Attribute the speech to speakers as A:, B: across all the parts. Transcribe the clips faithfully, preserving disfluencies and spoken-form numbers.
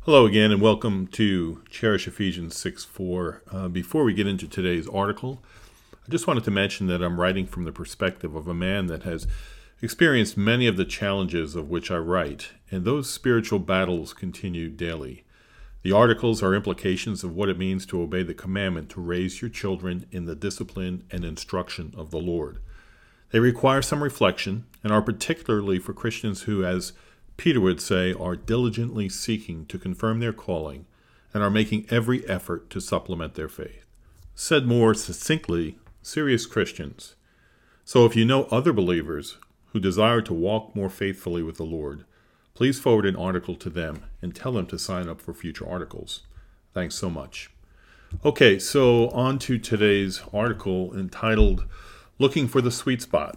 A: Hello again, and welcome to Cherish Ephesians six four. Uh, before we get into today's article, I just wanted to mention that I'm writing from the perspective of a man that has experienced many of the challenges of which I write, and those spiritual battles continue daily. The articles are implications of what it means to obey the commandment to raise your children in the discipline and instruction of the Lord. They require some reflection and are particularly for Christians who, as Peter would say, are diligently seeking to confirm their calling and are making every effort to supplement their faith. Said more succinctly, serious Christians. So if you know other believers who desire to walk more faithfully with the Lord, please forward an article to them and tell them to sign up for future articles. Thanks so much. Okay, so on to today's article entitled, Looking for the Sweet Spot.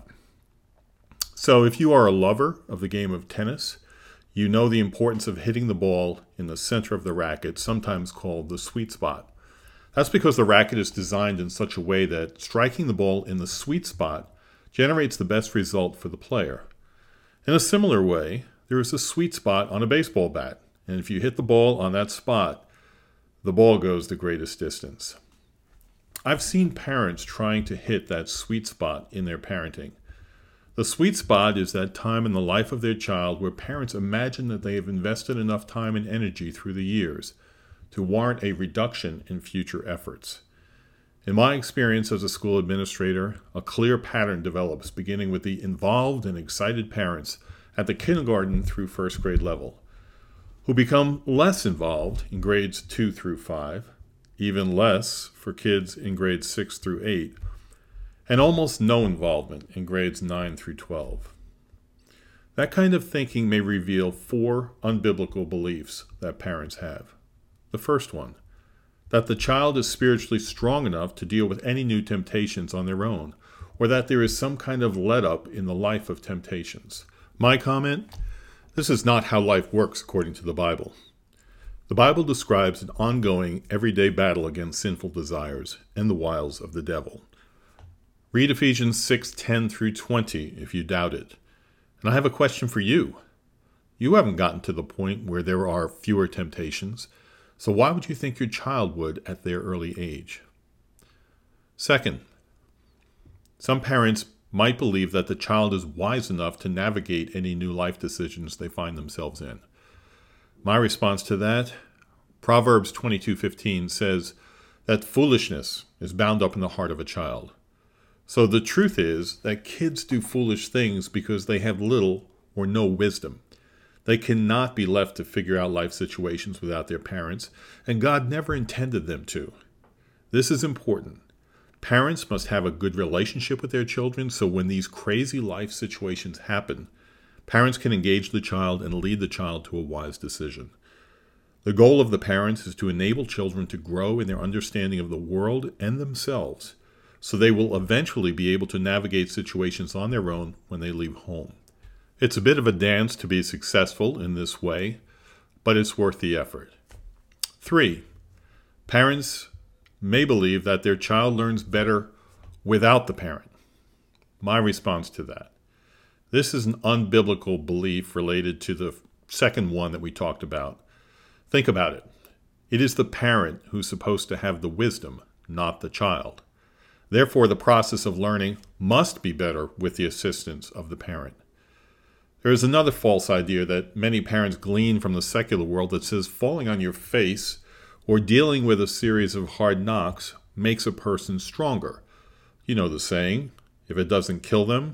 A: So if you are a lover of the game of tennis, you know the importance of hitting the ball in the center of the racket, sometimes called the sweet spot. That's because the racket is designed in such a way that striking the ball in the sweet spot generates the best result for the player. In a similar way, there is a sweet spot on a baseball bat, and if you hit the ball on that spot, the ball goes the greatest distance. I've seen parents trying to hit that sweet spot in their parenting. The sweet spot is that time in the life of their child where parents imagine that they have invested enough time and energy through the years to warrant a reduction in future efforts. In my experience as a school administrator, a clear pattern develops beginning with the involved and excited parents at the kindergarten through first grade level, who become less involved in grades two through five, even less for kids in grades six through eight, and almost no involvement in grades nine through twelve. That kind of thinking may reveal four unbiblical beliefs that parents have. The first one, that the child is spiritually strong enough to deal with any new temptations on their own, or that there is some kind of let-up in the life of temptations. My comment, this is not how life works according to the Bible. The Bible describes an ongoing, everyday battle against sinful desires and the wiles of the devil. Read Ephesians six ten through twenty if you doubt it. And I have a question for you. You haven't gotten to the point where there are fewer temptations, so why would you think your child would at their early age? Second, some parents might believe that the child is wise enough to navigate any new life decisions they find themselves in. My response to that, Proverbs twenty-two fifteen says that foolishness is bound up in the heart of a child. So the truth is that kids do foolish things because they have little or no wisdom. They cannot be left to figure out life situations without their parents, and God never intended them to. This is important. Parents must have a good relationship with their children, so when these crazy life situations happen, parents can engage the child and lead the child to a wise decision. The goal of the parents is to enable children to grow in their understanding of the world and themselves, so they will eventually be able to navigate situations on their own when they leave home. It's a bit of a dance to be successful in this way, but it's worth the effort. Three, parents may believe that their child learns better without the parent. My response to that, this is an unbiblical belief related to the second one that we talked about. Think about it. It is the parent who's supposed to have the wisdom, not the child. Therefore, the process of learning must be better with the assistance of the parent. There is another false idea that many parents glean from the secular world that says falling on your face or dealing with a series of hard knocks makes a person stronger. You know the saying, if it doesn't kill them.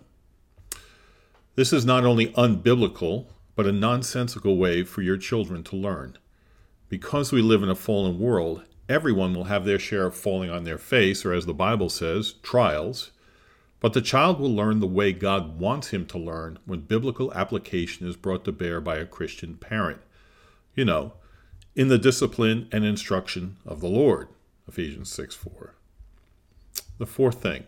A: This is not only unbiblical, but a nonsensical way for your children to learn. Because we live in a fallen world, everyone will have their share of falling on their face, or as the Bible says, trials. But the child will learn the way God wants him to learn when biblical application is brought to bear by a Christian parent. You know, in the discipline and instruction of the Lord, Ephesians six four. The fourth thing.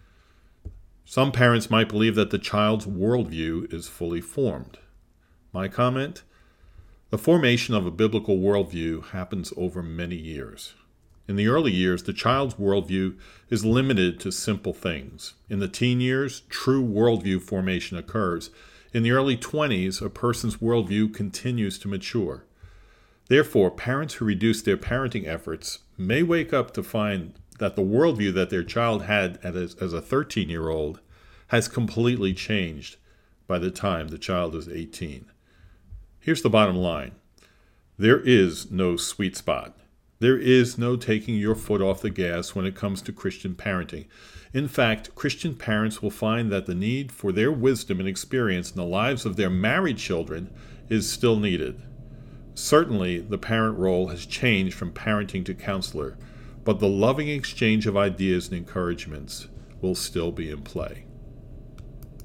A: Some parents might believe that the child's worldview is fully formed. My comment? The formation of a biblical worldview happens over many years. In the early years, the child's worldview is limited to simple things. In the teen years, true worldview formation occurs. In the early twenties, a person's worldview continues to mature. Therefore, parents who reduce their parenting efforts may wake up to find that the worldview that their child had as a thirteen-year-old has completely changed by the time the child is eighteen. Here's the bottom line. There is no sweet spot. There is no taking your foot off the gas when it comes to Christian parenting. In fact, Christian parents will find that the need for their wisdom and experience in the lives of their married children is still needed. Certainly, the parent role has changed from parenting to counselor, but the loving exchange of ideas and encouragements will still be in play.